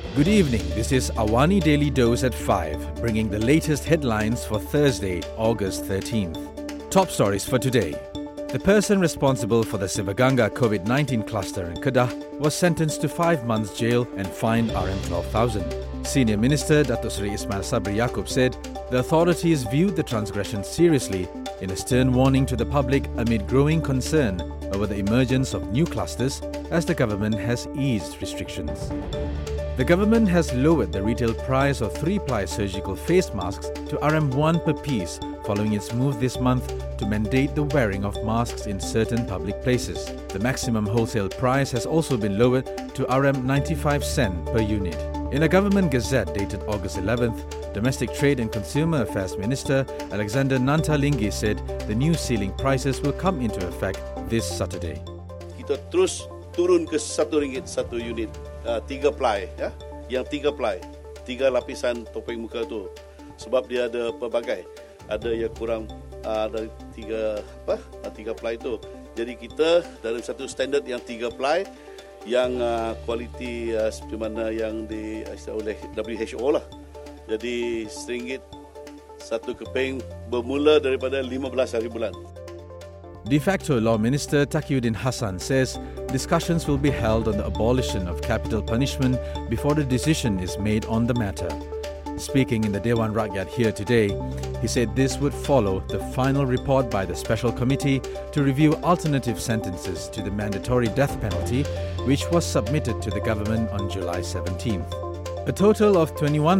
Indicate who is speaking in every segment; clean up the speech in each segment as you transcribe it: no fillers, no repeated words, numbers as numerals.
Speaker 1: Good evening, this is Awani Daily Dose at 5, bringing the latest headlines for Thursday, August 13th. Top stories for today. The person responsible for the Sivaganga COVID-19 cluster in Kedah was sentenced to 5 months jail and fined RM12,000. Senior Minister Datuk Seri Ismail Sabri Yaakob said the authorities viewed the transgression seriously in a stern warning to the public amid growing concern over the emergence of new clusters as the government has eased restrictions. The government has lowered the retail price of 3-ply surgical face masks to RM1 per piece following its move this month to mandate the wearing of masks in certain public places. The maximum wholesale price has also been lowered to RM95 cent per unit. In a government gazette dated August 11th, Domestic Trade and Consumer Affairs Minister Alexander Nantalinggi said the new ceiling prices will come into effect this Saturday.
Speaker 2: Kita terus turun ke RM1 satu unit, 3 ply, ya, yang 3 ply, 3 lapisan topeng muka tu, sebab dia ada pelbagai, ada yang kurang dari 3 ply tu. Jadi kita dalam satu standard yang 3 ply, yang kualiti seperti mana yang diisytihar oleh WHO lah. Jadi RM1 satu keping bermula daripada 15 hari bulan.
Speaker 1: De facto Law Minister Taqiyuddin Hassan says discussions will be held on the abolition of capital punishment before the decision is made on the matter. Speaking in the Dewan Rakyat here today, he said this would follow the final report by the Special Committee to review alternative sentences to the mandatory death penalty, which was submitted to the government on July 17th. A total of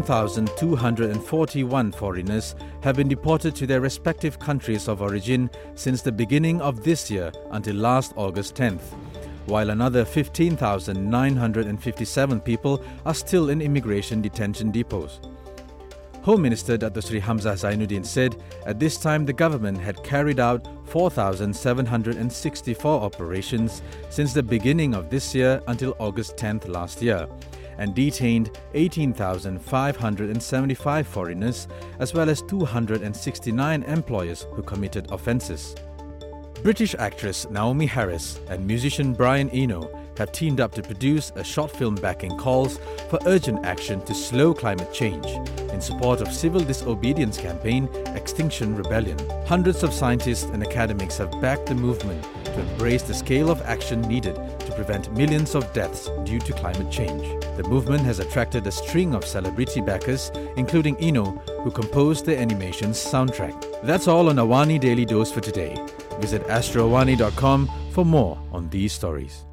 Speaker 1: 21,241 foreigners have been deported to their respective countries of origin since the beginning of this year until last August 10th, while another 15,957 people are still in immigration detention depots. Home Minister Datuk Seri Hamzah Zainuddin said at this time the government had carried out 4,764 operations since the beginning of this year until August 10th last year, and detained 18,575 foreigners as well as 269 employers who committed offences. British actress Naomi Harris and musician Brian Eno have teamed up to produce a short film backing calls for urgent action to slow climate change in support of civil disobedience campaign Extinction Rebellion. Hundreds of scientists and academics have backed the movement to embrace the scale of action needed to prevent millions of deaths due to climate change. The movement has attracted a string of celebrity backers, including Eno, who composed the animation's soundtrack. That's all on Awani Daily Dose for today. Visit astroawani.com for more on these stories.